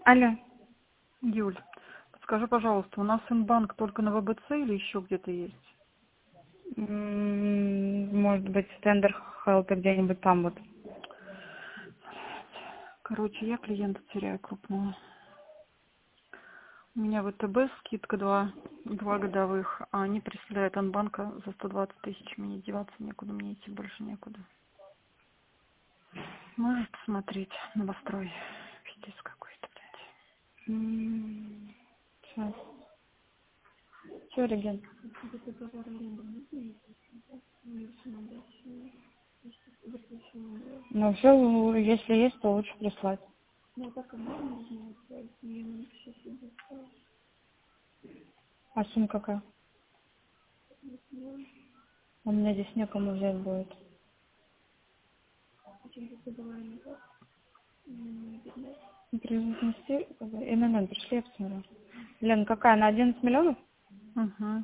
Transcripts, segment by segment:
Алло. Юль, подскажи, пожалуйста, у нас Инбанк только на ВБЦ или еще где-то есть? Может быть, в Тендер Хелпе где-нибудь там вот. Короче, я клиента теряю крупного. У меня ВТБ скидка 2 годовых, а они присылают Инбанка за 120 тысяч. Мне деваться некуда, мне идти больше некуда. Можешь посмотреть новострой? Пиздец какой-то, блядь. Сейчас. Что, реген? Ну все, если есть, то лучше прислать. А сумма какая? У меня здесь некому взять будет. Принести, ИНН пришли, я посмотрю. Лен, какая? На 11 миллионов? Угу.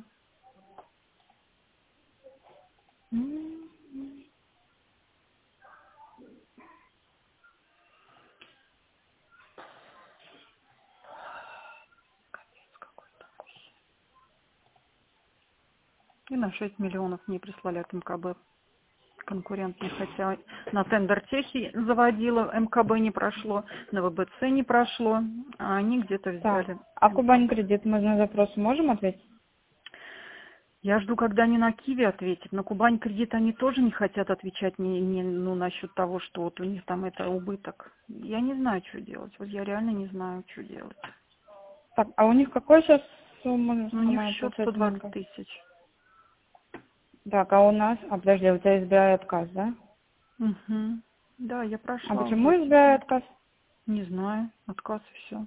И на 6 миллионов мне прислали от МКБ конкурентные, хотя на тендер техи заводила, МКБ не прошло, на ВБЦ не прошло, а они где-то Так, взяли а Кубань МКБ. кредит мы на запрос можем ответить? Я жду, когда они на Киви ответят. На Кубань кредит они тоже не хотят отвечать ну, насчет того, что вот у них там это убыток. Я не знаю, что делать. Вот я реально не знаю, что делать. Так, а у них какой сейчас сумма У них самая счет получается 120 банка? тысяч. Так, а у нас... А, подожди, у тебя избирает отказ, да? Угу. Да, я А прошла почему уже. избирает отказ? Не знаю. Отказ и все.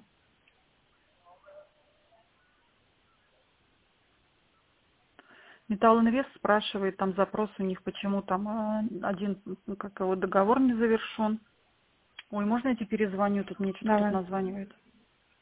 Металлинвест спрашивает, там запрос у них, почему там один, как его, договор не завершен. Ой, можно я тебе перезвоню? Тут мне что-то кто-то Давай. названивает.